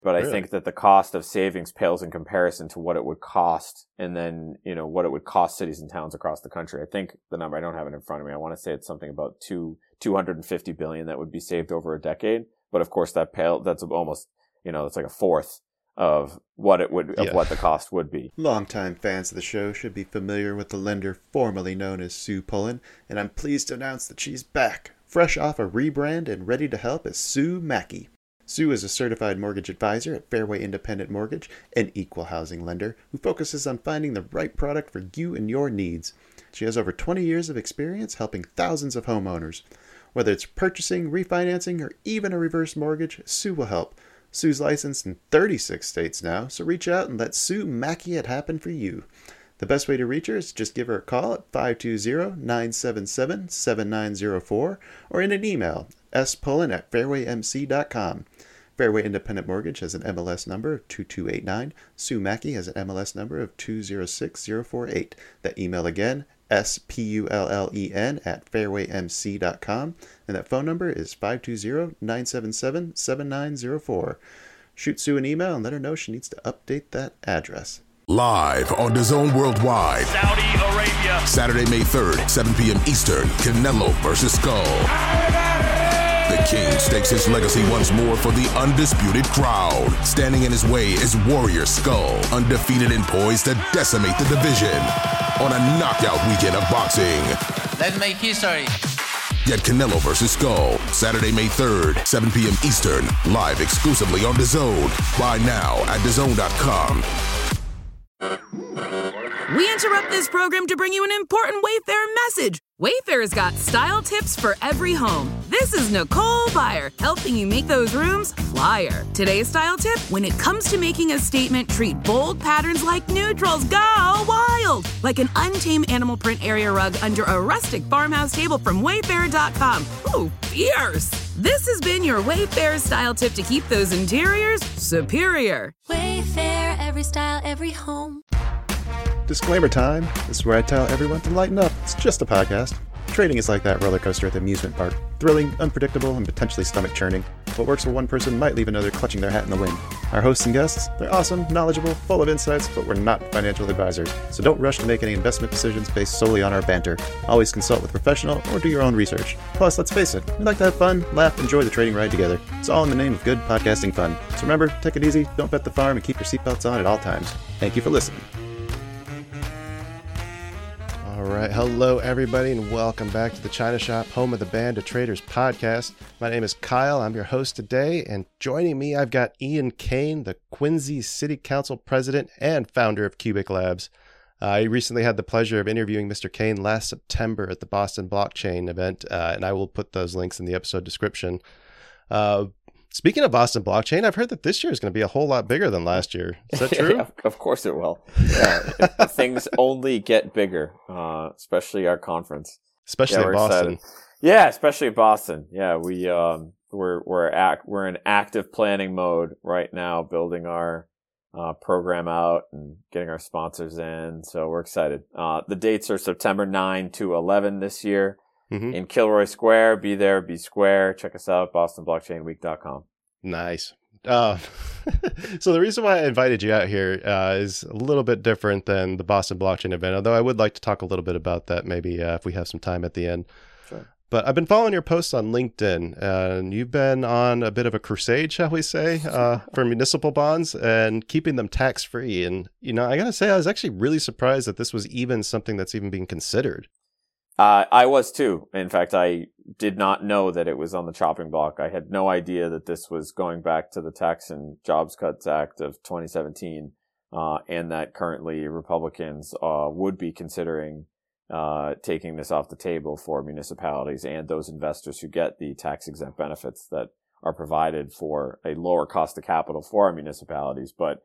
But I Really? think that the cost of savings pales in comparison to what it would cost, and then, what it would cost cities and towns across the country. I think the number, I don't have it in front of me. I want to say it's something about 250 billion that would be saved over a decade. But of course that's almost, it's like a fourth of what what the cost would be. Longtime fans of the show should be familiar with the lender formerly known as Sue Pullen, and I'm pleased to announce that she's back, fresh off a rebrand and ready to help as Sue Mackey. Sue is a certified mortgage advisor at Fairway Independent Mortgage, an equal housing lender who focuses on finding the right product for you and your needs. She has over 20 years of experience helping thousands of homeowners. Whether it's purchasing, refinancing, or even a reverse mortgage, Sue will help. Sue's licensed in 36 states now, so reach out and let Sue Mackey it happen for you. The best way to reach her is just give her a call at 520-977-7904 or in an email, spullen@fairwaymc.com. Fairway Independent Mortgage has an MLS number of 2289. Sue Mackey has an MLS number of 206048. That email again, spullen@fairwaymc.com, and that phone number is 520-977-7904. Shoot Sue an email and let her know she needs to update that address. Live on DAZN Worldwide. Saudi Arabia. Saturday, May 3rd, 7 p.m. Eastern. Canelo versus Skull. The King stakes his legacy once more for the undisputed crown. Standing in his way is Warrior Skull, undefeated and poised to decimate the division on a knockout weekend of boxing. Let's make history. Get Canelo vs. Skull, Saturday, May 3rd, 7 p.m. Eastern, live exclusively on DAZN. Buy now at DAZN.com. We interrupt this program to bring you an important Wayfair message. Wayfair's got style tips for every home. This is Nicole Byer, helping you make those rooms flyer. Today's style tip: when it comes to making a statement, treat bold patterns like neutrals. Go wild! Like an untamed animal print area rug under a rustic farmhouse table from Wayfair.com. Ooh, fierce! This has been your Wayfair style tip to keep those interiors superior. Wayfair, every style, every home. Disclaimer time. This is where I tell everyone to lighten up. It's just a podcast. Trading is like that roller coaster at the amusement park. Thrilling, unpredictable, and potentially stomach-churning. What works for one person might leave another clutching their hat in the wind. Our hosts and guests, they're awesome, knowledgeable, full of insights, but we're not financial advisors. So don't rush to make any investment decisions based solely on our banter. Always consult with a professional or do your own research. Plus, let's face it, we like to have fun, laugh, enjoy the trading ride together. It's all in the name of good podcasting fun. So remember, take it easy, don't bet the farm, and keep your seatbelts on at all times. Thank you for listening. All right. Hello, everybody, and welcome back to the China Shop, home of the Band of Traders podcast. My name is Kyle. I'm your host today, and joining me, I've got Ian Kane, the Quincy City Council president and founder of Cubic Labs. I recently had the pleasure of interviewing Mr. Kane last September at the Boston Blockchain event, and I will put those links in the episode description. Speaking of Boston Blockchain, I've heard that this year is going to be a whole lot bigger than last year. Is that true? Yeah, of course it will. Yeah, things only get bigger, especially our conference. Especially in Boston. Excited. Yeah, especially Boston. Yeah, we're in active planning mode right now, building our program out and getting our sponsors in. So we're excited. The dates are September 9 to 11 this year. Mm-hmm. In Kilroy Square. Be there, be square. Check us out, bostonblockchainweek.com. Nice. So the reason why I invited you out here is a little bit different than the Boston Blockchain event, although I would like to talk a little bit about that maybe if we have some time at the end. Sure. But I've been following your posts on LinkedIn, and you've been on a bit of a crusade, shall we say, for municipal bonds and keeping them tax-free. And, I got to say, I was actually really surprised that this was even something that's even being considered. I was too. In fact, I did not know that it was on the chopping block. I had no idea that this was going back to the Tax and Jobs Cuts Act of 2017, and that currently Republicans would be considering taking this off the table for municipalities and those investors who get the tax-exempt benefits that are provided for a lower cost of capital for our municipalities. But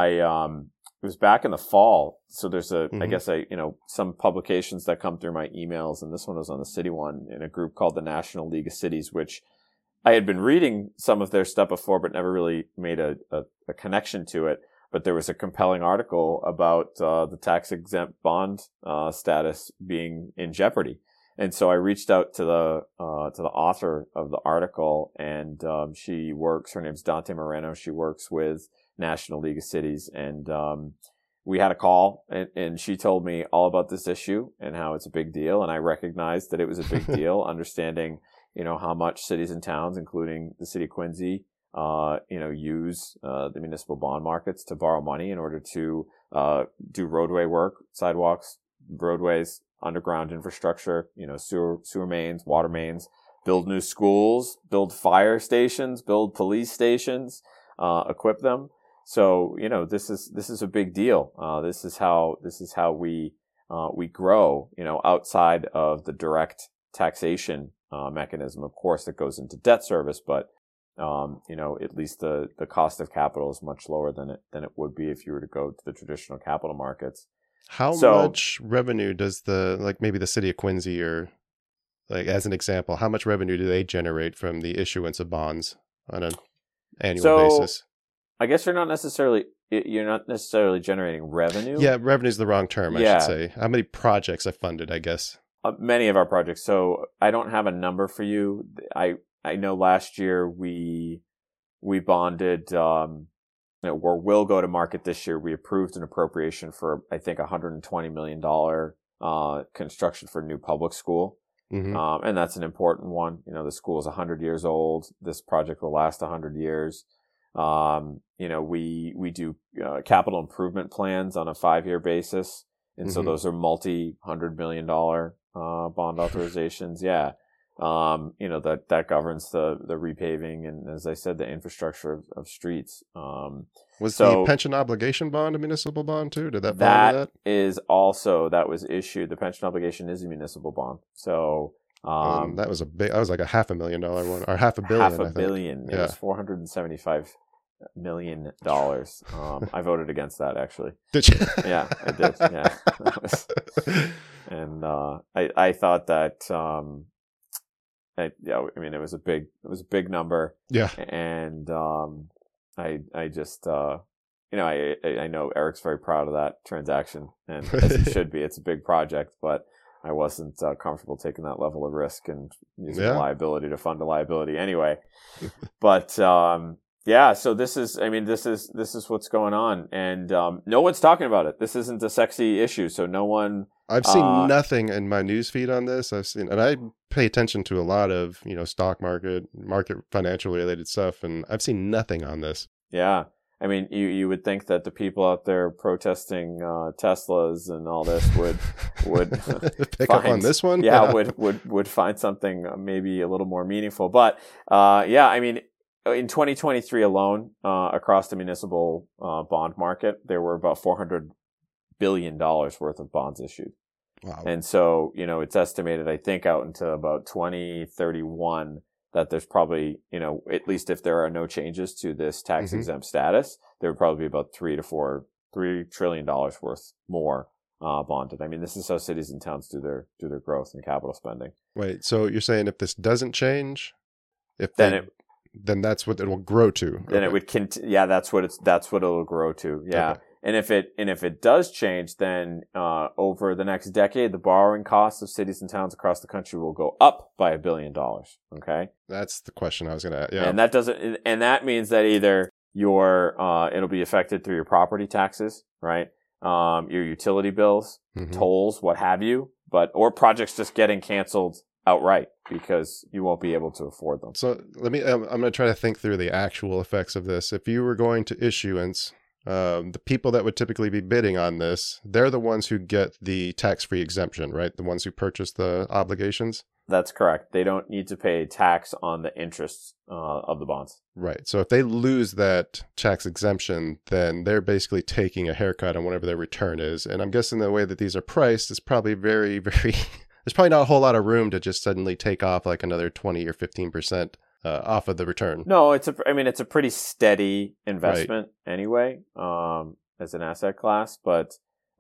it was back in the fall. So there's I guess some publications that come through my emails, and this one was on the city one in a group called the National League of Cities, which I had been reading some of their stuff before, but never really made a connection to it. But there was a compelling article about the tax exempt bond status being in jeopardy. And so I reached out to the author of the article, and she works. Her name's Dante Moreno. She works with National League of Cities, and we had a call, and she told me all about this issue and how it's a big deal. And I recognized that it was a big deal, understanding, how much cities and towns, including the city of Quincy, use the municipal bond markets to borrow money in order to do roadway work, sidewalks, roadways, underground infrastructure, sewer mains, water mains, build new schools, build fire stations, build police stations, equip them. So, this is a big deal. This is how we grow, outside of the direct taxation mechanism. Of course, that goes into debt service, but at least the cost of capital is much lower than it would be if you were to go to the traditional capital markets. How much revenue does maybe the city of Quincy, or as an example, how much revenue do they generate from the issuance of bonds on an annual basis? I guess you're not necessarily generating revenue. Yeah, revenue is the wrong term, I should say. How many projects I funded, I guess. Many of our projects. So I don't have a number for you. I know last year we bonded, or will go to market this year. We approved an appropriation for, I think, $120 million construction for a new public school. Mm-hmm. And that's an important one. The school is 100 years old. This project will last 100 years. We do capital improvement plans on a 5-year basis. And so those are multi-$100 million bond authorizations. Yeah. That governs the repaving and, as I said, the infrastructure of streets. Was the pension obligation bond a municipal bond too? Did that fall into that? That was issued. The pension obligation is a municipal bond. So that was like a $500,000 one, or $500 million. $500 million. It was $475 million. I voted against that, actually. Did you? Yeah, I did. Yeah. And I thought that it was a big number. Yeah. And I just I know Eric's very proud of that transaction, and as he should be. It's a big project, but I wasn't comfortable taking that level of risk and using a liability to fund a liability anyway. But so this is what's going on, and no one's talking about it. This isn't a sexy issue, so no one. I've seen nothing in my newsfeed on this. And I pay attention to a lot of stock market financial related stuff, and I've seen nothing on this. Yeah. I mean, you would think that the people out there protesting Teslas and all this would pick up on this one. Yeah, would find something maybe a little more meaningful. But in 2023 alone, across the municipal bond market, there were about $400 billion worth of bonds issued. Wow. And so, it's estimated, I think, out into about 2031 that there's probably, at least if there are no changes to this tax exempt status, there would probably be about $3 trillion worth more bonded. I mean, this is how cities and towns do their growth and capital spending. Wait, so you're saying if this doesn't change, then that's what it will grow to. Then it would that's what it'll grow to. Yeah. Okay. And if it does change, then over the next decade, the borrowing costs of cities and towns across the country will go up by $1 billion. Okay, that's the question I was going to ask. Yeah, and that means that either it'll be affected through your property taxes, right? Your utility bills, tolls, what have you, or projects just getting canceled outright because you won't be able to afford them. So I'm going to try to think through the actual effects of this. If you were going to issuance. The people that would typically be bidding on this, they're the ones who get the tax-free exemption, right? The ones who purchase the obligations? That's correct. They don't need to pay tax on the interest of the bonds. Right. So if they lose that tax exemption, then they're basically taking a haircut on whatever their return is. And I'm guessing the way that these are priced is probably very, very... There's probably not a whole lot of room to just suddenly take off like another 20 or 15%. Off of the return. No, it's a pretty steady investment anyway, as an asset class. But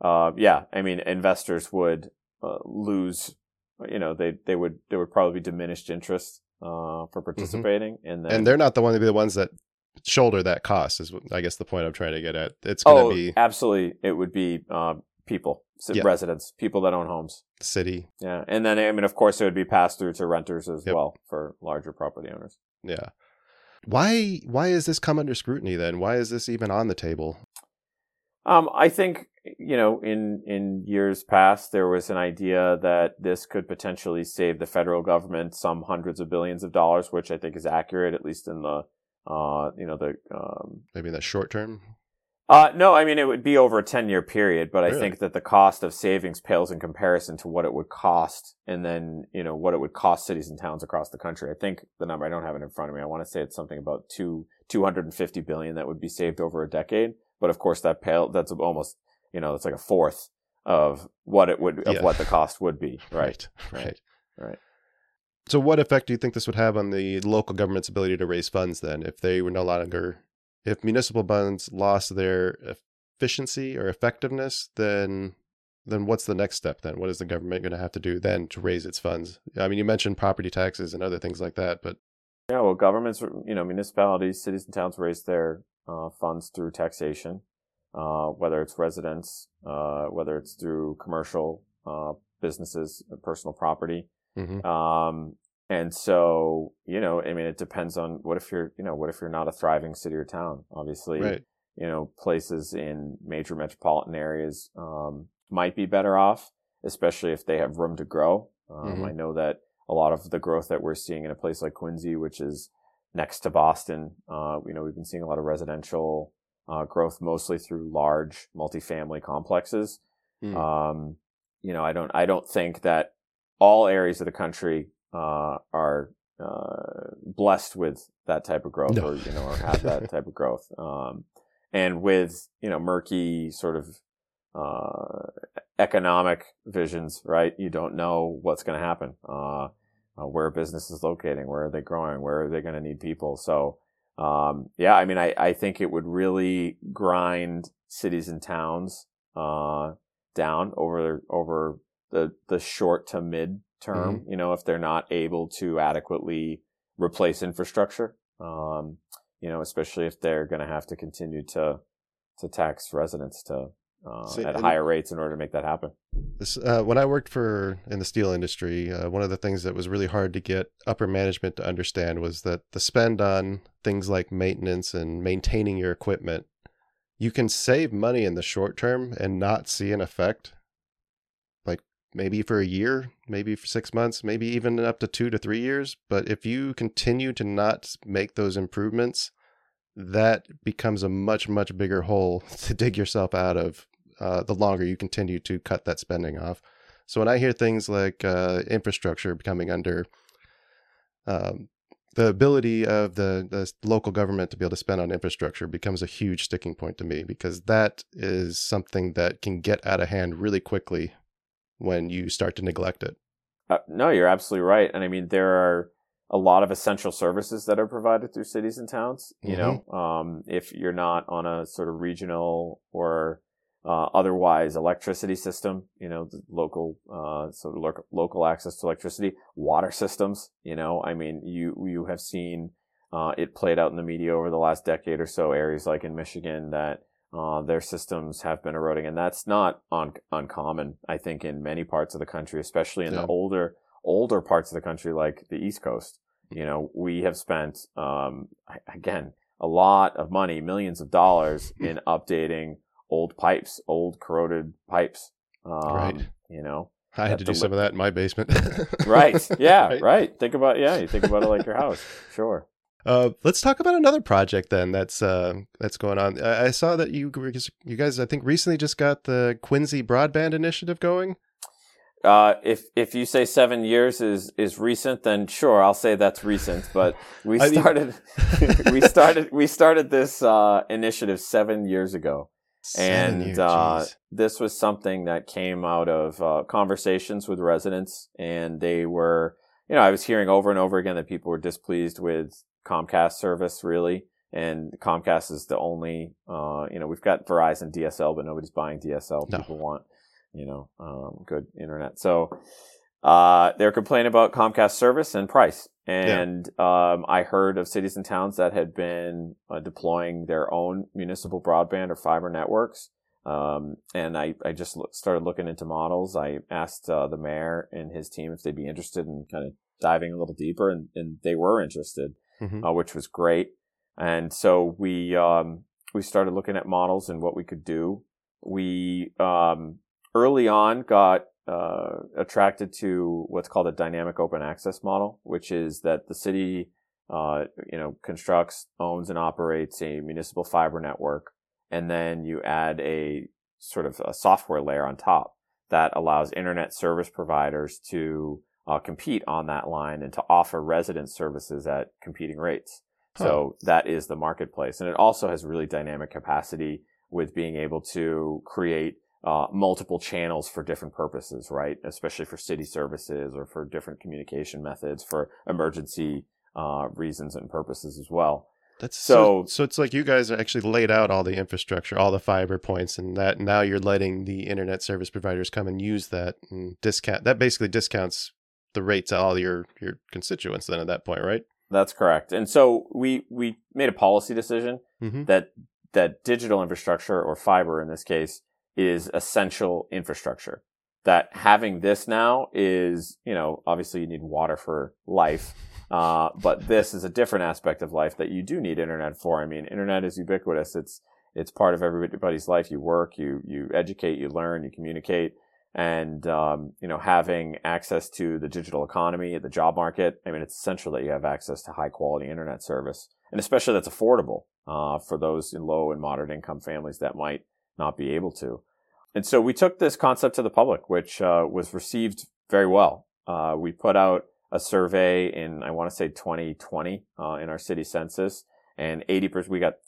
investors would lose. They would probably be diminished interest for participating in that. And they're not the ones that shoulder that cost. Is I guess the point I'm trying to get at. It's going to be absolutely. It would be people. residents, people that own homes. City. Yeah. And then, I mean, of course, it would be passed through to renters as well for larger property owners. Yeah. Why is this come under scrutiny then? Why is this even on the table? I think, in years past, there was an idea that this could potentially save the federal government some hundreds of billions of dollars, which I think is accurate, at least in the, maybe in the short term. No, I mean, it would be over a 10-year period, but Really? I think that the cost of savings pales in comparison to what it would cost, and then, what it would cost cities and towns across the country. I think the number, I don't have it in front of me. I want to say it's something about $250 billion that would be saved over a decade. But of course, that's almost, it's like a fourth of what it would, what the cost would be. Right. So what effect do you think this would have on the local government's ability to raise funds then, if municipal bonds lost their efficiency or effectiveness, then what's the next step then? What is the government going to have to do then to raise its funds? I mean, you mentioned property taxes and other things like that, but... Yeah, well, governments, municipalities, cities and towns raise their funds through taxation, whether it's residents, whether it's through commercial businesses, personal property. Mm-hmm. And so, it depends on what if you're not a thriving city or town, obviously, right. Places in major metropolitan areas, might be better off, especially if they have room to grow. Mm-hmm. I know that a lot of the growth that we're seeing in a place like Quincy, which is next to Boston, we've been seeing a lot of residential, growth mostly through large multifamily complexes. Mm. I don't think that all areas of the country are blessed with that type of growth, or have that type of growth. And with murky sort of economic visions, right? You don't know what's going to happen. Where a business is locating, where are they growing, where are they going to need people? So, I think it would really grind cities and towns down over the short to mid term, if they're not able to adequately replace infrastructure, especially if they're going to have to continue to tax residents at higher rates in order to make that happen. This, when I worked in the steel industry, one of the things that was really hard to get upper management to understand was that the spend on things like maintenance and maintaining your equipment, you can save money in the short term and not see an effect. Maybe for a year, maybe for 6 months, maybe even up to 2 to 3 years. But if you continue to not make those improvements, that becomes a much, much bigger hole to dig yourself out of the longer you continue to cut that spending off. So when I hear things like infrastructure becoming under the ability of the local government to be able to spend on infrastructure becomes a huge sticking point to me, because that is something that can get out of hand really quickly when you start to neglect it. No, you're absolutely right. And I mean, there are a lot of essential services that are provided through cities and towns. If you're not on a sort of regional or otherwise electricity system, the local local access to electricity, water systems. You have seen it played out in the media over the last decade or so. Areas like in Michigan that their systems have been eroding, and that's not uncommon, I think, in many parts of the country, especially in the older parts of the country, like the East Coast. We have spent, again, a lot of money, millions of dollars in updating old pipes, old corroded pipes. Right. I had to do some of that in my basement. Right. Yeah. Right. You think about it like your house. Sure. Let's talk about another project then that's going on. I saw that you guys, I think, recently just got the Quincy Broadband Initiative going. If you say 7 years is recent, then sure, I'll say that's recent. But we started this initiative 7 years ago. This was something that came out of conversations with residents, and they were, I was hearing over and over again that people were displeased with Comcast service, really. And Comcast is the only, we've got Verizon DSL, but nobody's buying DSL. No. People want, good internet. So, they're complaining about Comcast service and price. And, I heard of cities and towns that had been deploying their own municipal broadband or fiber networks, And I just started looking into models. I asked the mayor and his team if they'd be interested in kind of diving a little deeper, and they were interested, which was great. And so we started looking at models and what we could do. We early on got attracted to what's called a dynamic open access model, which is that the city constructs, owns, and operates a municipal fiber network, and then you add a sort of a software layer on top that allows internet service providers to compete on that line and to offer resident services at competing rates. So that is the marketplace. And it also has really dynamic capacity with being able to create multiple channels for different purposes, right? Especially for city services or for different communication methods for emergency reasons and purposes as well. That's so it's like you guys actually laid out all the infrastructure, all the fiber points, and that now you're letting the internet service providers come and use that and discount. That basically discounts the rates of all your constituents then at that point, right? That's correct. And so we made a policy decision that digital infrastructure, or fiber in this case, is essential infrastructure. That having this now is, obviously you need water for life. But this is a different aspect of life that you do need internet for. I mean, internet is ubiquitous. It's part of everybody's life. You work, you educate, you learn, you communicate. And, having access to the digital economy, the job market, I mean, it's essential that you have access to high quality internet service, and especially that's affordable, for those in low and moderate income families that might not be able to. And so we took this concept to the public, which, was received very well. We put out a survey in, I want to say 2020, in our city census, and 80%, we got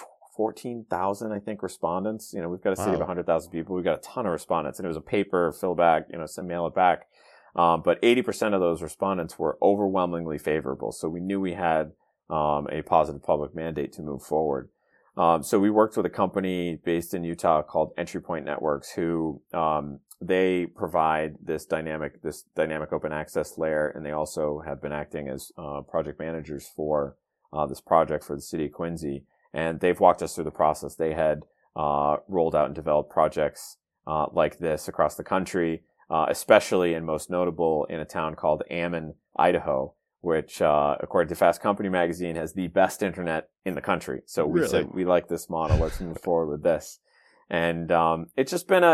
14,000, I think, respondents. We've got a city of 100,000 people. We've got a ton of respondents, and it was a paper fill back, mail it back. But 80% of those respondents were overwhelmingly favorable. So we knew we had, a positive public mandate to move forward. So we worked with a company based in Utah called Entry Point Networks, who, they provide this dynamic open access layer, and they also have been acting as project managers for this project for the city of Quincy. And they've walked us through the process. They had rolled out and developed projects like this across the country, especially and most notable in a town called Ammon, Idaho, which, according to Fast Company magazine, has the best internet in the country. So we said, we like this model. Let's move forward with this. And it's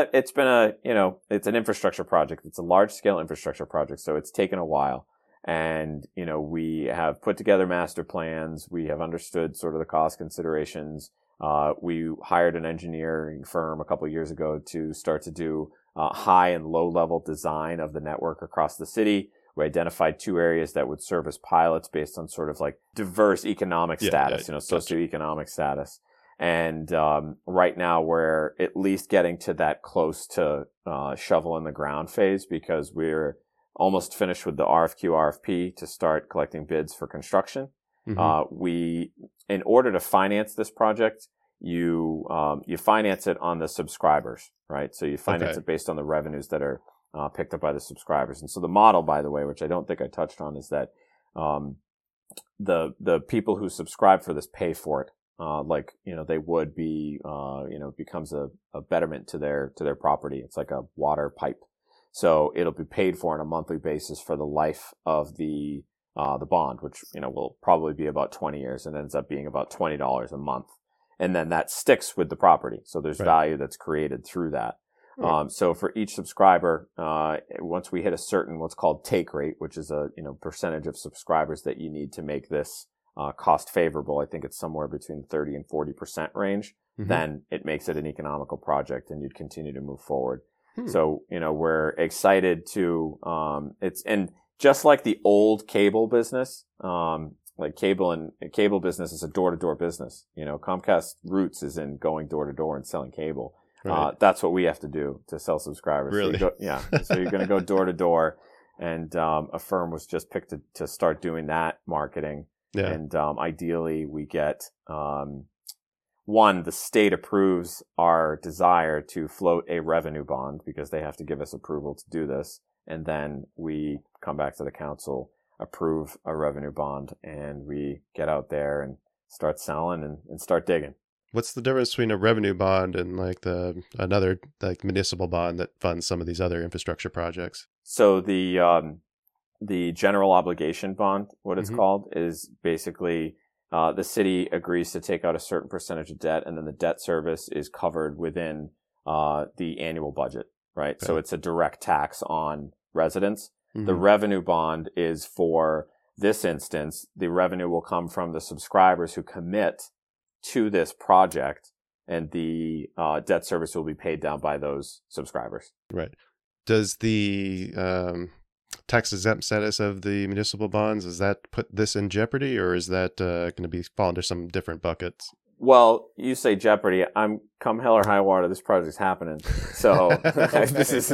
an infrastructure project. It's a large scale infrastructure project. So it's taken a while. And, we have put together master plans. We have understood sort of the cost considerations. We hired an engineering firm a couple of years ago to start to do high and low level design of the network across the city. We identified 2 areas that would serve as pilots based on sort of like diverse economic status, socioeconomic status. And right now we're at least getting to that close to shovel in the ground phase, because we're almost finished with the RFQ, RFP to start collecting bids for construction. In order to finance this project, you finance it on the subscribers, right? So you finance it based on the revenues that are picked up by the subscribers. And so the model, by the way, which I don't think I touched on, is that the people who subscribe for this pay for it, they would be, becomes a betterment to their property. It's like a water pipe. So it'll be paid for on a monthly basis for the life of the bond, which, will probably be about 20 years, and ends up being about $20 a month. And then that sticks with the property. So there's value that's created through that. So for each subscriber, once we hit a certain what's called take rate, which is a, percentage of subscribers that you need to make this cost favorable, I think it's somewhere between 30 and 40% range, then it makes it an economical project and you'd continue to move forward. So, we're excited to, and just like the old cable business, like cable business is a door-to-door business. Comcast roots is in going door-to-door and selling cable. Right. That's what we have to do to sell subscribers. Really? So so you're going to go door-to-door, and a firm was just picked to start doing that marketing. Yeah. And ideally we get, the state approves our desire to float a revenue bond, because they have to give us approval to do this. And then we come back to the council, approve a revenue bond, and we get out there and start selling and start digging. What's the difference between a revenue bond and like another like municipal bond that funds some of these other infrastructure projects? So the general obligation bond, what it's called, is basically the city agrees to take out a certain percentage of debt, and then the debt service is covered within the annual budget, right? Okay. So it's a direct tax on residents. The revenue bond is, for this instance, the revenue will come from the subscribers who commit to this project, and the debt service will be paid down by those subscribers. Right. Does the tax exempt status of the municipal bonds, does that put this in jeopardy, or is that going to be fall into some different buckets? Well, you say jeopardy. I'm come hell or high water. This project's happening. So this is,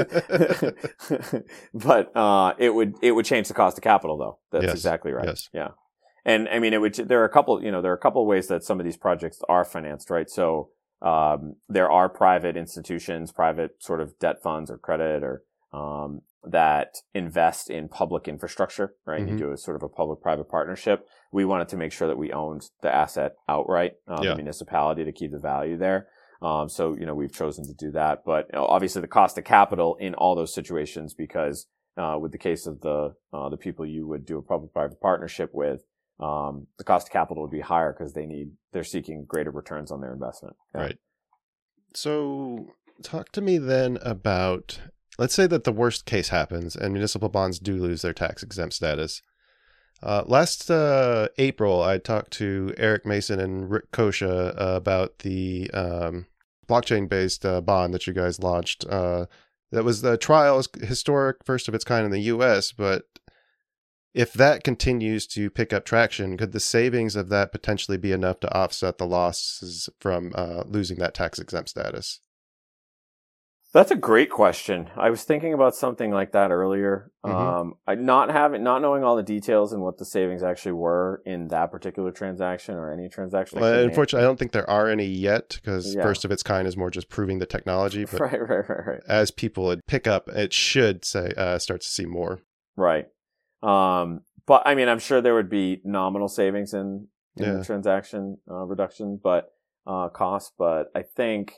but it would change the cost of capital, though. That's exactly right. Yes. Yeah. And I mean, there are a couple of ways that some of these projects are financed, right? So there are private institutions, private sort of debt funds or credit or that invest in public infrastructure, right? You do a sort of a public-private partnership. We wanted to make sure that we owned the asset outright, the municipality, to keep the value there. So, we've chosen to do that. But obviously the cost of capital in all those situations, because with the case of the people you would do a public-private partnership with, the cost of capital would be higher because they're seeking greater returns on their investment. Yeah. Right. So talk to me then about, let's say that the worst case happens and municipal bonds do lose their tax exempt status. Last April, I talked to Eric Mason and Rick Kosha about the blockchain-based bond that you guys launched. That was the trial, historic, first of its kind in the U.S., but if that continues to pick up traction, could the savings of that potentially be enough to offset the losses from losing that tax exempt status? That's a great question. I was thinking about something like that earlier. Not knowing all the details and what the savings actually were in that particular transaction or any transaction. Well, unfortunately, I don't think there are any yet, because first of its kind is more just proving the technology. But right. As people pick up, it should start to see more. Right. But I mean, I'm sure there would be nominal savings in the transaction reduction, but cost. But I think.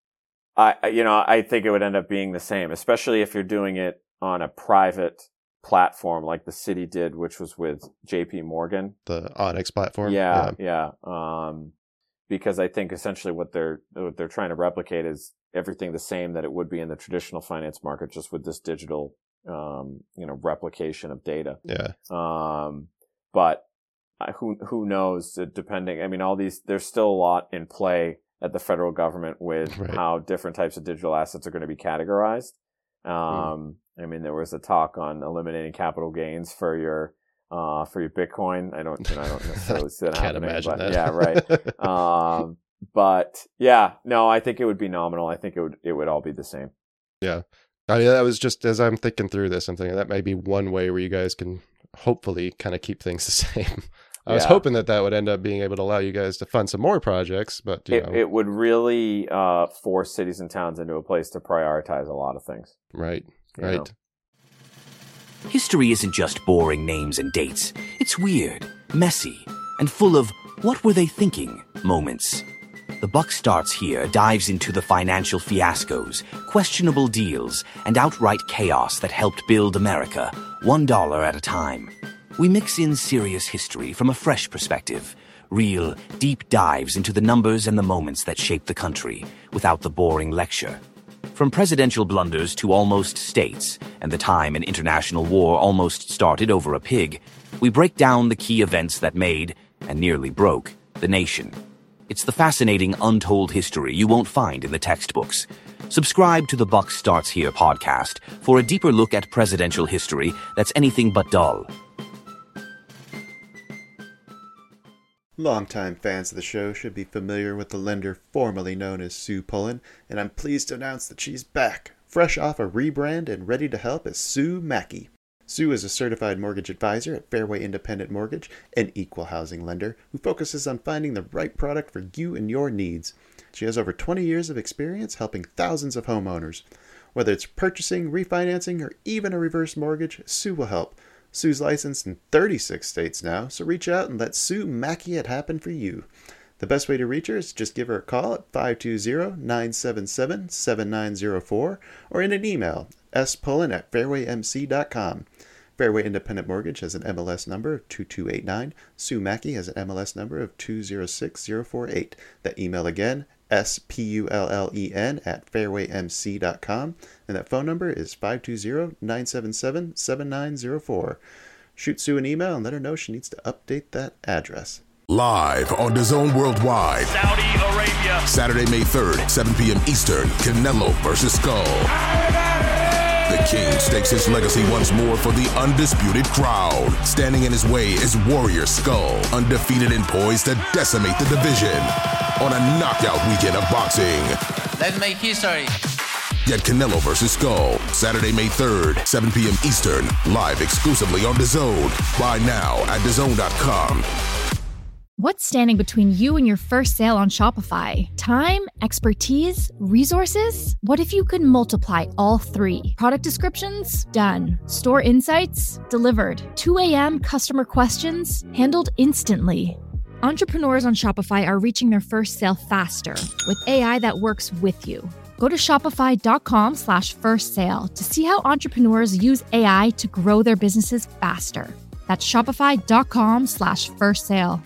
I think it would end up being the same, especially if you're doing it on a private platform like the city did, which was with JP Morgan. The Onyx platform? Yeah. Because I think essentially what they're trying to replicate is everything the same that it would be in the traditional finance market, just with this digital, replication of data. Yeah. But who knows, depending, I mean, there's still a lot in play at the federal government with how different types of digital assets are going to be categorized. I mean, there was a talk on eliminating capital gains for your Bitcoin. I don't necessarily see that happening. Can't imagine that. Yeah, right. But yeah, no, I think it would be nominal. I think it would all be the same. Yeah. I mean, that was just, as I'm thinking through this, I'm thinking that might be one way where you guys can hopefully kind of keep things the same. I was hoping that would end up being able to allow you guys to fund some more projects, but it would really force cities and towns into a place to prioritize a lot of things. Right. History isn't just boring names and dates. It's weird, messy, and full of what were they thinking moments. The Buck Starts Here dives into the financial fiascos, questionable deals, and outright chaos that helped build America, $1 at a time. We mix in serious history from a fresh perspective, real, deep dives into the numbers and the moments that shaped the country, without the boring lecture. From presidential blunders to almost states, and the time an international war almost started over a pig, we break down the key events that made, and nearly broke, the nation. It's the fascinating, untold history you won't find in the textbooks. Subscribe to the Buck Starts Here podcast for a deeper look at presidential history that's anything but dull. Longtime fans of the show should be familiar with the lender formerly known as Sue Pullen, and I'm pleased to announce that she's back, fresh off a rebrand and ready to help as Sue Mackey. Sue is a certified mortgage advisor at Fairway Independent Mortgage, an equal housing lender who focuses on finding the right product for you and your needs. She has over 20 years of experience helping thousands of homeowners. Whether it's purchasing, refinancing, or even a reverse mortgage, Sue will help. Sue's licensed in 36 states now, so reach out and let Sue Mackey it happen for you. The best way to reach her is just give her a call at 520-977-7904 or in an email, spullen@fairwaymc.com. Fairway Independent Mortgage has an MLS number of 2289. Sue Mackey has an MLS number of 206048. That email again, spullen@fairwaymc.com. And that phone number is 520-977-7904. Shoot Sue an email and let her know she needs to update that address. Live on DAZN Worldwide. Saudi Arabia. Saturday, May 3rd, 7 p.m. Eastern. Canelo versus Skull. The King stakes his legacy once more for the undisputed crown. Standing in his way is Warrior Skull, undefeated and poised to decimate the division on a knockout weekend of boxing. Let's make history. Get Canelo versus Skull, Saturday, May 3rd, 7 p.m. Eastern, live exclusively on DAZN. Buy now at DAZN.com. What's standing between you and your first sale on Shopify? Time, expertise, resources? What if you could multiply all three? Product descriptions? Done. Store insights? Delivered. 2 a.m. customer questions? Handled instantly. Entrepreneurs on Shopify are reaching their first sale faster with AI that works with you. Go to shopify.com/first sale to see how entrepreneurs use AI to grow their businesses faster. That's shopify.com/first sale.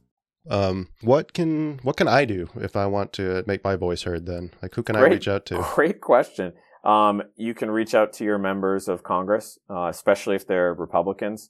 What can I do if I want to make my voice heard then? Like, who can I reach out to? Great question. You can reach out to your members of Congress, especially if they're Republicans.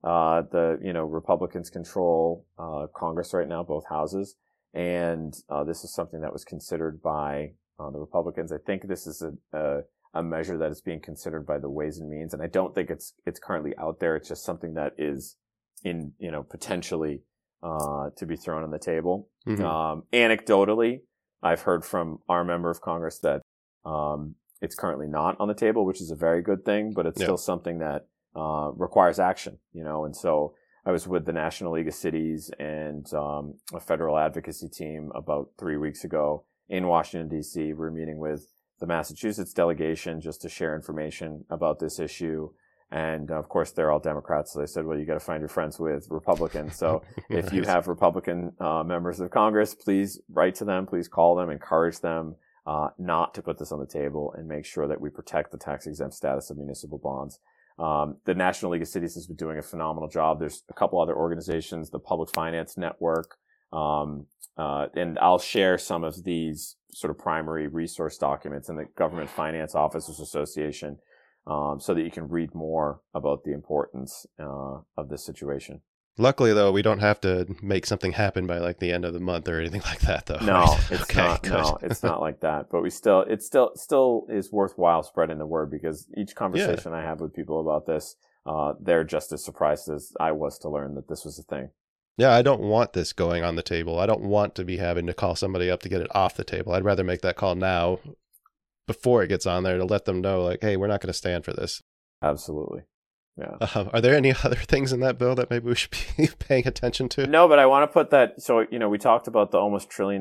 Republicans control Congress right now, both houses. And this is something that was considered by the Republicans. I think this is a measure that is being considered by the Ways and Means. And I don't think it's currently out there. It's just something that is potentially to be thrown on the table. Mm-hmm. Anecdotally, I've heard from our member of Congress that it's currently not on the table, which is a very good thing, but it's still something that requires action, and so I was with the National League of Cities and a federal advocacy team about 3 weeks ago in Washington, D.C. We're meeting with the Massachusetts delegation just to share information about this issue. And of course, they're all Democrats. So they said, well, you got to find your friends with Republicans. So if you have Republican members of Congress, please write to them, please call them, encourage them not to put this on the table and make sure that we protect the tax exempt status of municipal bonds. The National League of Cities has been doing a phenomenal job. There's a couple other organizations, the Public Finance Network, and I'll share some of these sort of primary resource documents in the Government Finance Officers Association, so that you can read more about the importance of this situation. Luckily, though, we don't have to make something happen by like the end of the month or anything like that, though. No, right? It's not. Good. No, it's not like that. But it still is worthwhile spreading the word, because each conversation I have with people about this, they're just as surprised as I was to learn that this was a thing. Yeah, I don't want this going on the table. I don't want to be having to call somebody up to get it off the table. I'd rather make that call now before it gets on there to let them know, like, hey, we're not going to stand for this. Absolutely. Yeah. Are there any other things in that bill that maybe we should be paying attention to? No, but I want to put that. So, we talked about the almost $1 trillion,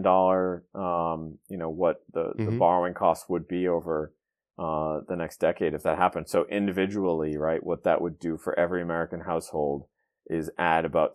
what the borrowing costs would be over the next decade if that happened. So individually, right, what that would do for every American household is add about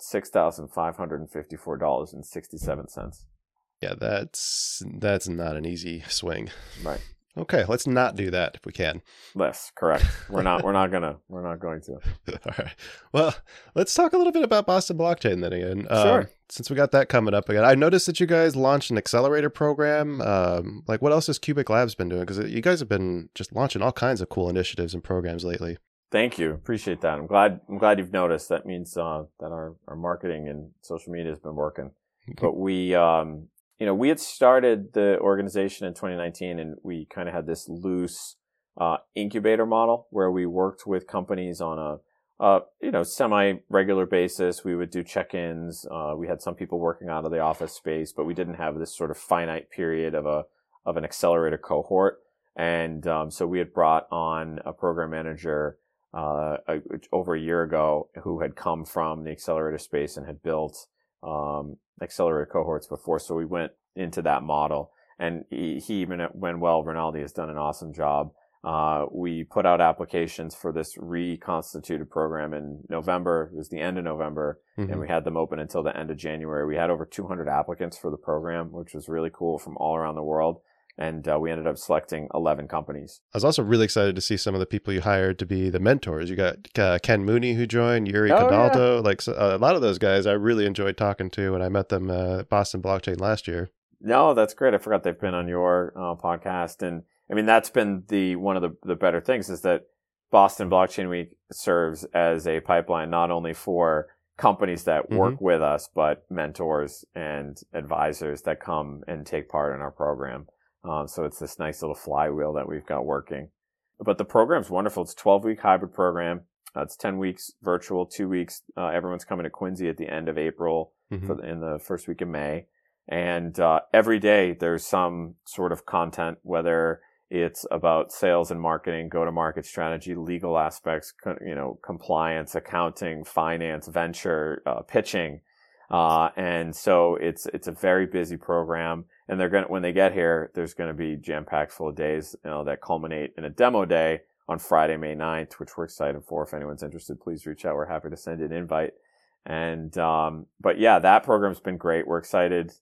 $6,554.67. Yeah, that's not an easy swing. Right. Okay, let's not do that if we can. Yes, correct. We're not going to. All right. Well, let's talk a little bit about Boston Blockchain then again. Sure. Since we got that coming up again, I noticed that you guys launched an accelerator program. Like, what else has Cubic Labs been doing? Because you guys have been just launching all kinds of cool initiatives and programs lately. Thank you. Appreciate that. I'm glad you've noticed. That means that our marketing and social media has been working. But we we had started the organization in 2019, and we kind of had this loose incubator model where we worked with companies on a semi-regular basis. We would do check-ins. We had some people working out of the office space, but we didn't have this sort of finite period of an accelerator cohort. And so we had brought on a program manager over a year ago who had come from the accelerator space and had built accelerator cohorts before. So we went into that model, and he even went well. Rinaldi has done an awesome job. We put out applications for this reconstituted program in November. It was the end of November, and we had them open until the end of January. We had over 200 applicants for the program, which was really cool from all around the world. And we ended up selecting 11 companies. I was also really excited to see some of the people you hired to be the mentors. You got Ken Mooney who joined, Yuri Cadaldo. Yeah. Like a lot of those guys I really enjoyed talking to when I met them at Boston Blockchain last year. No, that's great. I forgot they've been on your podcast. And I mean, that's been one of the better things is that Boston Blockchain Week serves as a pipeline not only for companies that work with us, but mentors and advisors that come and take part in our program. So it's this nice little flywheel that we've got working. But the program's wonderful. It's a 12-week hybrid program. It's 10 weeks virtual, 2 weeks. Everyone's coming to Quincy at the end of April in the first week of May. And every day there's some sort of content, whether it's about sales and marketing, go-to-market strategy, legal aspects, compliance, accounting, finance, venture, pitching. And so it's a very busy program. And when they get here, there's going to be jam-packed full of days, that culminate in a demo day on Friday, May 9th, which we're excited for. If anyone's interested, please reach out. We're happy to send you an invite. And, but yeah, that program's been great. We're excited,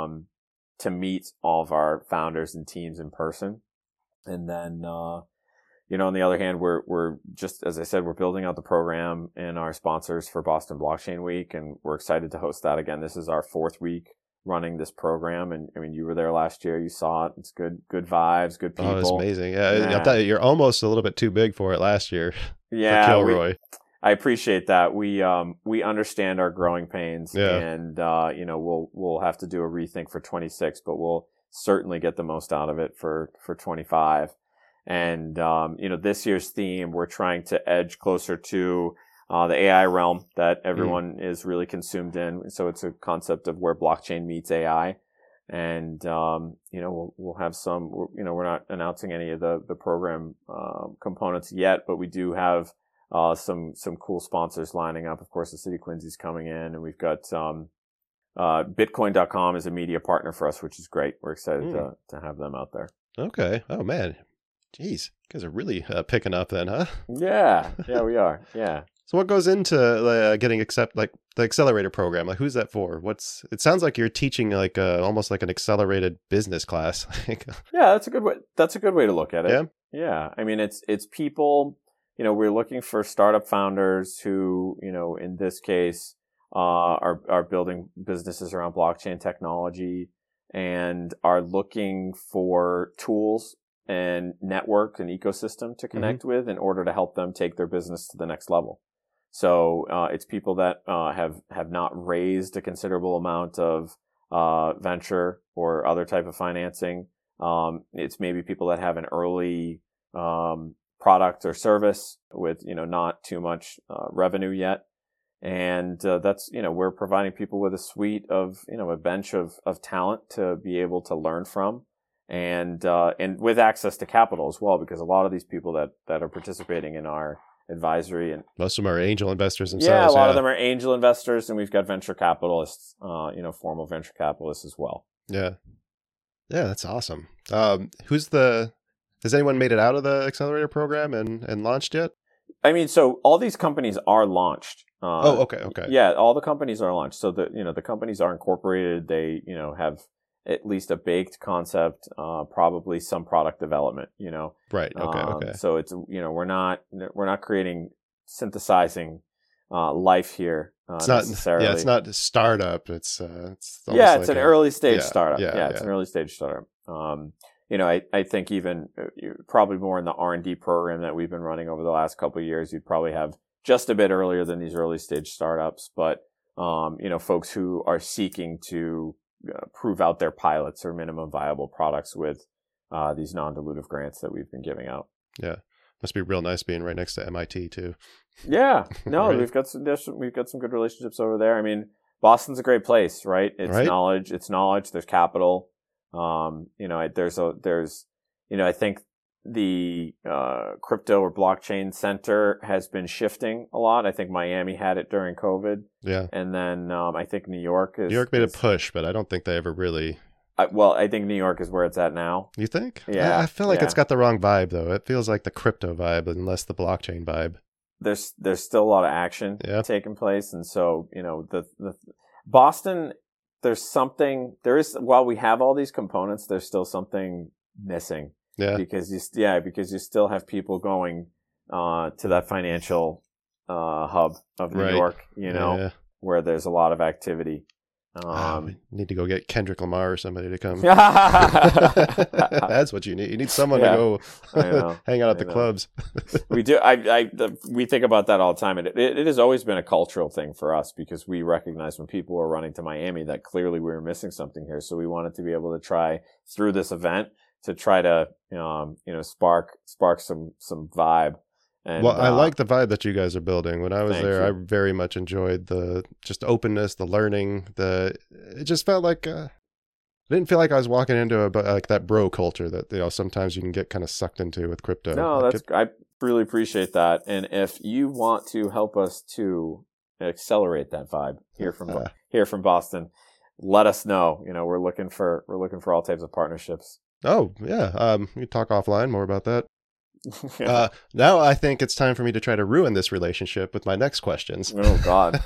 to meet all of our founders and teams in person. And then, on the other hand, we're just, as I said, we're building out the program and our sponsors for Boston Blockchain Week, and we're excited to host that again. This is our 4th week running this program, and I mean, you were there last year, you saw it. It's good vibes, good people. Oh, it's amazing. Yeah. I thought you're almost a little bit too big for it last year. Yeah, for Kilroy. I appreciate that. We understand our growing pains, and we'll have to do a rethink for 26, but we'll certainly get the most out of it for 25. And this year's theme, we're trying to edge closer to the AI realm that everyone is really consumed in. So it's a concept of where blockchain meets AI. And, we'll have some, we're not announcing any of the program, components yet, but we do have, some cool sponsors lining up. Of course, the City of Quincy's coming in, and we've got, Bitcoin.com is a media partner for us, which is great. We're excited to have them out there. Okay. Oh man. Jeez. You guys are really picking up then, huh? Yeah, we are. Yeah. So what goes into getting the accelerator program? Like, who's that for? It sounds like you're teaching like almost like an accelerated business class. Yeah, that's a good way. That's a good way to look at it. Yeah. Yeah. I mean, it's people, we're looking for startup founders who, in this case, are building businesses around blockchain technology and are looking for tools and network and ecosystem to connect with in order to help them take their business to the next level. So it's people that have not raised a considerable amount of venture or other type of financing. It's maybe people that have an early product or service with not too much revenue yet, and that's we're providing people with a suite of a bench of talent to be able to learn from, and with access to capital as well, because a lot of these people that are participating in our advisory, and most of them are angel investors themselves. Yeah, a lot of them are angel investors, and we've got venture capitalists, formal venture capitalists as well. Yeah, that's awesome. Has anyone made it out of the accelerator program and launched yet? I mean, so all these companies are launched. Okay. Yeah, all the companies are launched. So the companies are incorporated. They have at least a baked concept, probably some product development, Right. Okay. So it's, we're not creating, synthesizing, life here. It's not necessarily. Yeah, it's not a startup. It's it's like an early stage startup. Yeah, it's an early stage startup. I think even probably more in the R&D program that we've been running over the last couple of years, you'd probably have just a bit earlier than these early stage startups, but, folks who are seeking to prove out their pilots or minimum viable products with these non-dilutive grants that we've been giving out. Yeah. Must be real nice being right next to MIT too. Yeah. No, Right. we've got some good relationships over there. I mean, Boston's a great place, right? It's Right. knowledge, there's capital. I think the crypto or blockchain center has been shifting a lot. I think Miami had it during COVID. Yeah. And then I think New York New York made a push, but I don't think they ever really I think New York is where it's at now. You think? Yeah. I feel like it's got the wrong vibe, though. It feels like the crypto vibe and less the blockchain vibe. There's still a lot of action taking place. And so, the Boston, while we have all these components, there's still something missing. Yeah. Because you still have people going to that financial hub of New York, where there's a lot of activity. We need to go get Kendrick Lamar or somebody to come. That's what you need. You need someone to go hang out at the clubs. We do. We think about that all the time. It has always been a cultural thing for us because we recognize when people were running to Miami that clearly we were missing something here. So we wanted to be able to try through this event to try to spark some vibe. And, I like the vibe that you guys are building. When I was there, I very much enjoyed the just openness, the learning. It just felt like I didn't feel like I was walking into like that bro culture that sometimes you can get kind of sucked into with crypto. No, I really appreciate that. And if you want to help us to accelerate that vibe here from Boston, let us know. We're looking for all types of partnerships. Oh yeah, we talk offline more about that. Now I think it's time for me to try to ruin this relationship with my next questions. Oh God.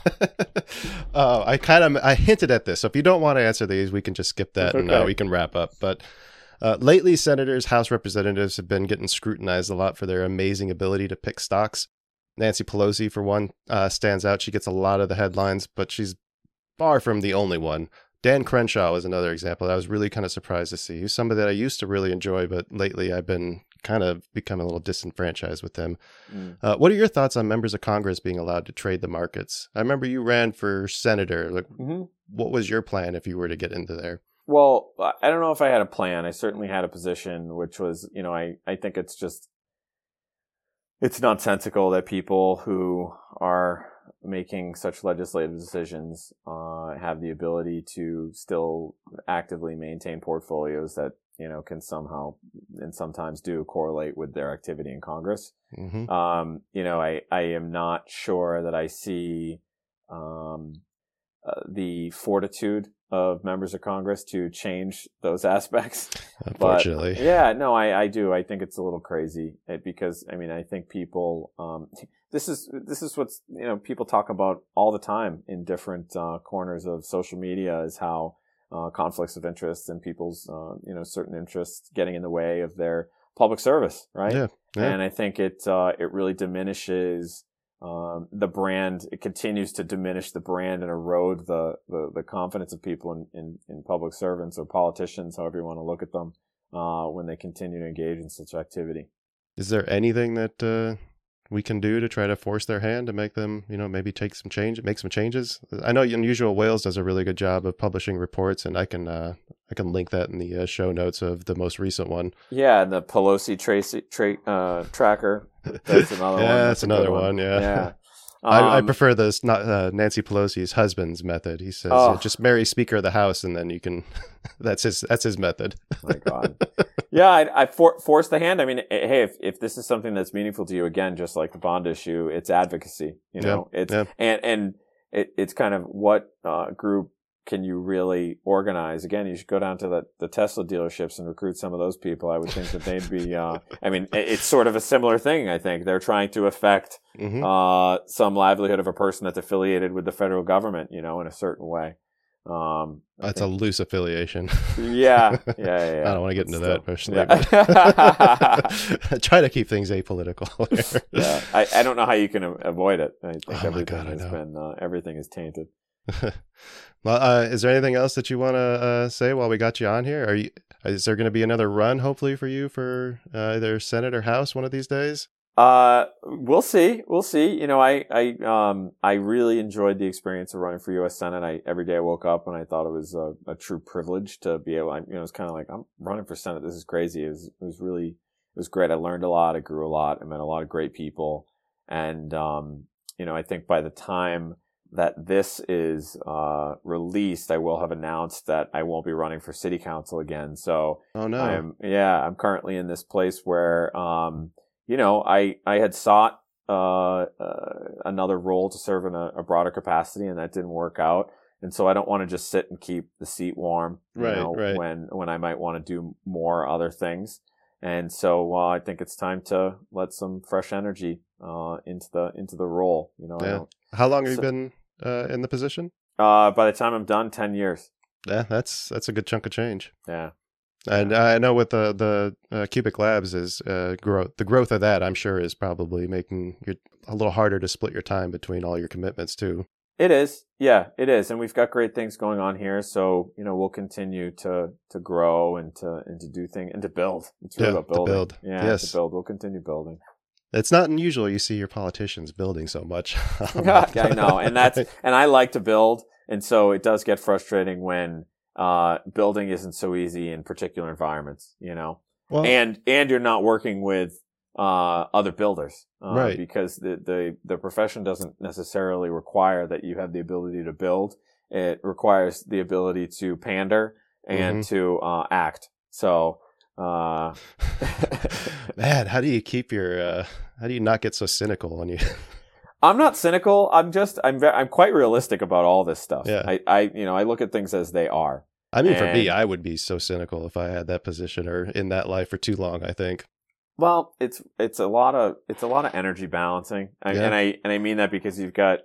I hinted at this. So if you don't want to answer these, we can just skip that and we can wrap up. But lately, senators, House representatives have been getting scrutinized a lot for their amazing ability to pick stocks. Nancy Pelosi, for one, stands out. She gets a lot of the headlines, but she's far from the only one. Dan Crenshaw was another example that I was really kind of surprised to see. He's somebody that I used to really enjoy, but lately I've been kind of become a little disenfranchised with him. What are your thoughts on members of Congress being allowed to trade the markets? I remember you ran for senator. What was your plan if you were to get into there? Well, I don't know if I had a plan. I certainly had a position, which was, I think it's nonsensical that people who are making such legislative decisions have the ability to still actively maintain portfolios that can somehow and sometimes do correlate with their activity in Congress. Mm-hmm. I am not sure that I see the fortitude of members of Congress to change those aspects. Unfortunately. But, I do. I think it's a little crazy because, I think people, this is what's, people talk about all the time in different corners of social media is how conflicts of interest and people's, certain interests getting in the way of their public service, right? Yeah. And I think it really diminishes the brand. It continues to diminish the brand and erode the confidence of people in public servants or politicians, however you want to look at them, when they continue to engage in such activity. Is there anything that we can do to try to force their hand to make them, maybe make some changes? I know Unusual Whales does a really good job of publishing reports, and I can link that in the show notes of the most recent one. Yeah, the Pelosi tracker. That's another one. Yeah, that's another one. Yeah. I prefer this, not Nancy Pelosi's husband's method. He says, just marry Speaker of the House, and then you can. That's his method. My God. Yeah, I force the hand. Hey, if this is something that's meaningful to you, again, just like the bond issue, it's advocacy. And it's kind of what group can you really organize? Again, you should go down to the Tesla dealerships and recruit some of those people. I would think that they'd be, it's sort of a similar thing. I think they're trying to affect, some livelihood of a person that's affiliated with the federal government, in a certain way. That's a loose affiliation. Yeah. I don't want to get into that personally. Yeah. But try to keep things apolitical. Yeah. I don't know how you can avoid it. I think everything is tainted. Well, is there anything else that you want to say while we got you on here? Is there going to be another run, hopefully, for you for either Senate or House one of these days? We'll see. I really enjoyed the experience of running for U.S. Senate. Every day I woke up and I thought it was a true privilege to be able. It's kind of like I'm running for Senate. This is crazy. It was great. I learned a lot. I grew a lot. I met a lot of great people, and I think by the time that this is released, I will have announced that I won't be running for city council again. So, oh no, I'm currently in this place where, I had sought another role to serve in a broader capacity, and that didn't work out. And so I don't want to just sit and keep the seat warm, right. when I might want to do more other things. And so I think it's time to let some fresh energy into the role. How long have you been in the position? By the time I'm done, 10 years. Yeah, that's a good chunk of change. Yeah. And I know with the Cubic Labs is growth. The growth of that, I'm sure, is probably making it a little harder to split your time between all your commitments too. It is. Yeah, it is. And we've got great things going on here. So, we'll continue to grow and to do things and to build. It's really about building. To build. Yeah, yes. to build. We'll continue building. It's not unusual you see your politicians building so much. Yeah, I know. And and I like to build. And so it does get frustrating when building isn't so easy in particular environments, well, and you're not working with other builders, right? Because the profession doesn't necessarily require that you have the ability to build. It requires the ability to pander and to act. So, man, how do you keep how do you not get so cynical when you? I'm not cynical. I'm quite realistic about all this stuff. Yeah. I look at things as they are. I mean, for me, I would be so cynical if I had that position or in that life for too long, I think. Well, it's a lot of energy balancing. And I mean that because you've got,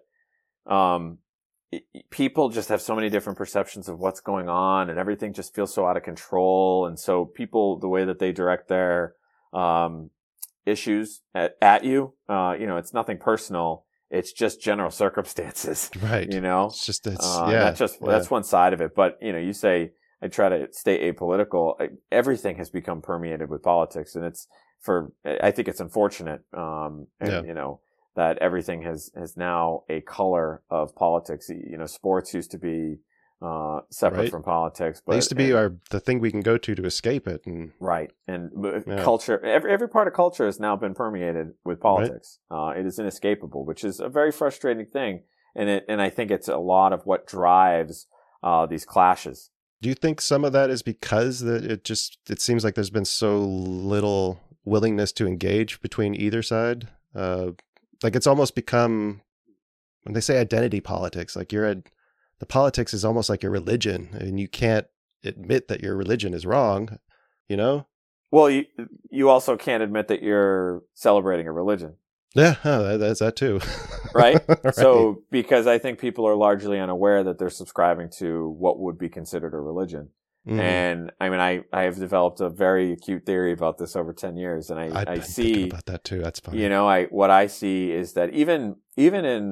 people just have so many different perceptions of what's going on and everything just feels so out of control. And so people, the way that they direct their, issues at you, it's nothing personal. It's just general circumstances, right? It's just that's one side of it. But you say I try to stay apolitical. Everything has become permeated with politics, and I think it's unfortunate, that everything has now a color of politics. Sports used to be separate from politics, but it used to be the thing we can go to escape it, and culture. Every part of culture has now been permeated with politics. Right. It is inescapable, which is a very frustrating thing, and I think it's a lot of what drives these clashes. Do you think some of that is because it seems like there's been so little willingness to engage between either side? Like it's almost become, when they say identity politics, like the politics is almost like your religion, and you can't admit that your religion is wrong, Well, you also can't admit that you're celebrating a religion. Yeah, that's that too. Right? Right? So, because I think people are largely unaware that they're subscribing to what would be considered a religion. Mm-hmm. And I mean, I have developed a very acute theory about this over 10 years. And I see thinking about that too. That's funny. What I see is that even in,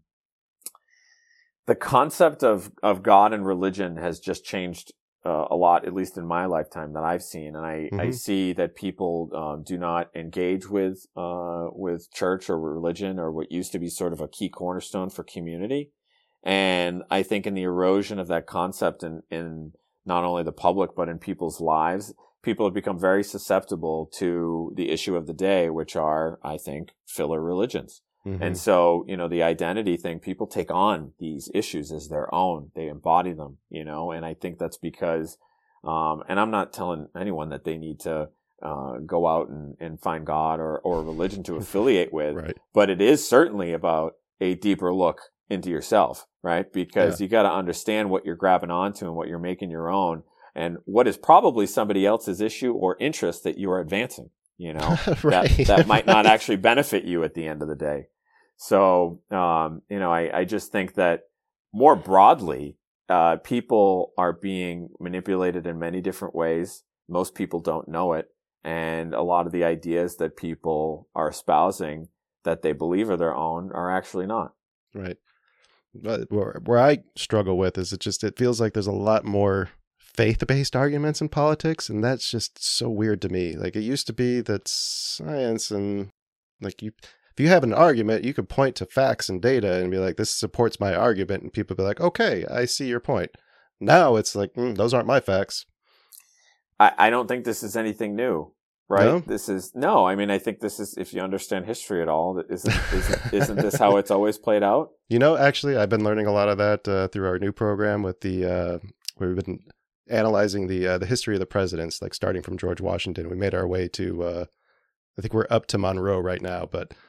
the concept of God and religion has just changed a lot, at least in my lifetime that I've seen. And I see that people do not engage with church or religion or what used to be sort of a key cornerstone for community. And I think in the erosion of that concept in not only the public, but in people's lives, people have become very susceptible to the issue of the day, which are, I think, filler religions. Mm-hmm. And so, the identity thing, people take on these issues as their own. They embody them, and I think that's because, and I'm not telling anyone that they need to go out and find God or a religion to affiliate with, right. But it is certainly about a deeper look into yourself, right? Because you got to understand what you're grabbing onto and what you're making your own, and what is probably somebody else's issue or interest that you are advancing. Right. that might not actually benefit you at the end of the day. So, I just think that more broadly, people are being manipulated in many different ways. Most people don't know it. And a lot of the ideas that people are espousing that they believe are their own are actually not. Right. But where I struggle with is it feels like there's a lot more faith-based arguments in politics, and that's just so weird to me. Like, it used to be that science and like if you have an argument, you could point to facts and data and be like, this supports my argument, and people be like, okay, I see your point. Now it's like, those aren't my facts. I don't think this is anything new, right? No? I mean, I think this is, if you understand history at all, isn't this how it's always played out? Actually, I've been learning a lot of that through our new program with where we've been analyzing the history of the presidents, like starting from George Washington. We made our way to, I think we're up to Monroe right now, but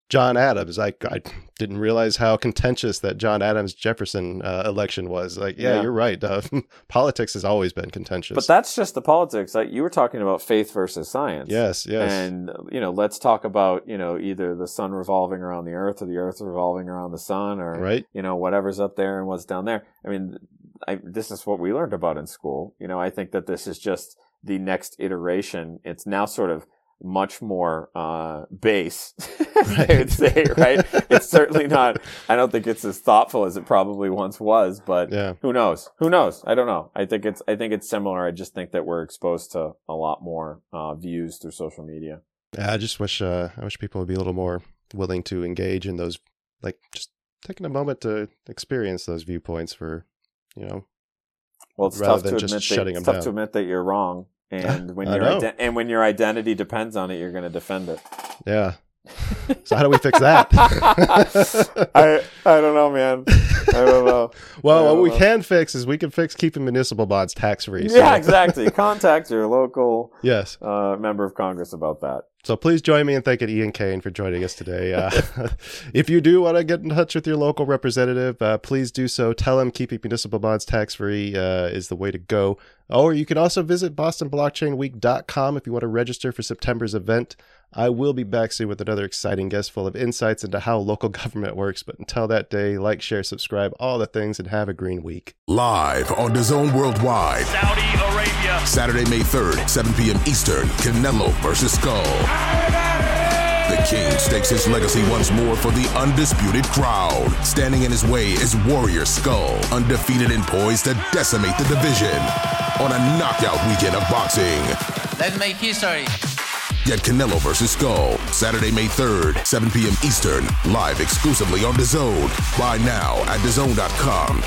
John Adams. I didn't realize how contentious that John Adams Jefferson election was. Like, yeah, you're right. Politics has always been contentious. But that's just the politics. Like, you were talking about faith versus science. Yes. And, let's talk about, either the sun revolving around the earth or the earth revolving around the sun or, right. Whatever's up there and what's down there. I mean, this is what we learned about in school. I think that this is just the next iteration. It's now sort of much more base, I would say, right? It's certainly not, I don't think it's as thoughtful as it probably once was, but who knows? I don't know. I think it's similar. I just think that we're exposed to a lot more views through social media. Yeah, I just wish people would be a little more willing to engage in those, like just taking a moment to experience those viewpoints for, well, it's rather tough than just to shutting them down. to admit that you're wrong. And when your identity depends on it, you're going to defend it. Yeah. So how do we fix that? I don't know, man. I don't know. Well, what we can fix is we can fix keeping municipal bonds tax-free. Yeah, exactly. Contact your local member of Congress about that. So please join me in thanking Ian Kane for joining us today. If you do want to get in touch with your local representative, please do so. Tell him keeping municipal bonds tax-free is the way to go. Or you can also visit bostonblockchainweek.com if you want to register for September's event. I will be back soon with another exciting guest full of insights into how local government works. But until that day, like, share, subscribe, all the things, and have a green week. Live on DAZN Worldwide. Saudi Arabia. Saturday, May 3rd, 7 p.m. Eastern. Canelo versus Skull. The King stakes his legacy once more for the undisputed crowd. Standing in his way is Warrior Skull, undefeated and poised to decimate the division on a knockout weekend of boxing. Let's make history. Get Canelo versus Skull, Saturday, May 3rd, 7 p.m. Eastern, live exclusively on DAZN. Buy now at DAZN.com.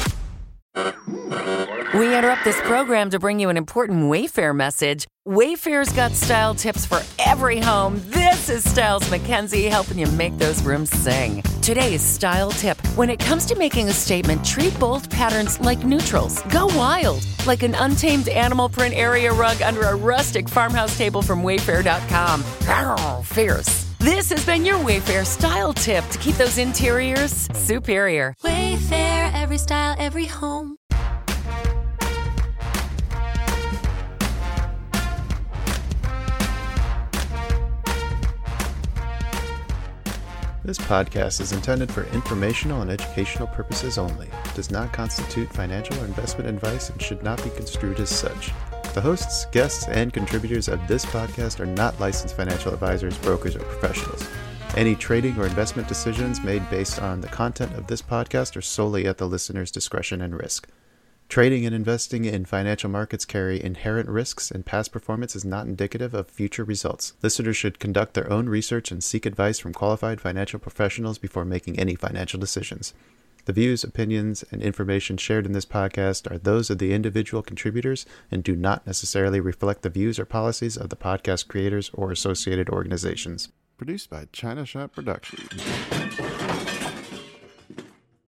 We interrupt this program to bring you an important Wayfair message. Wayfair's got style tips for every home. This is Styles McKenzie helping you make those rooms sing. Today's style tip. When it comes to making a statement, treat bold patterns like neutrals. Go wild, like an untamed animal print area rug under a rustic farmhouse table from Wayfair.com. Arr, fierce. This has been your Wayfair style tip to keep those interiors superior. Wayfair, every style, every home. This podcast is intended for informational and educational purposes only. It does not constitute financial or investment advice and should not be construed as such. The hosts, guests, and contributors of this podcast are not licensed financial advisors, brokers, or professionals. Any trading or investment decisions made based on the content of this podcast are solely at the listener's discretion and risk. Trading and investing in financial markets carry inherent risks, and past performance is not indicative of future results. Listeners should conduct their own research and seek advice from qualified financial professionals before making any financial decisions. The views, opinions, and information shared in this podcast are those of the individual contributors and do not necessarily reflect the views or policies of the podcast creators or associated organizations. Produced by China Shop Productions.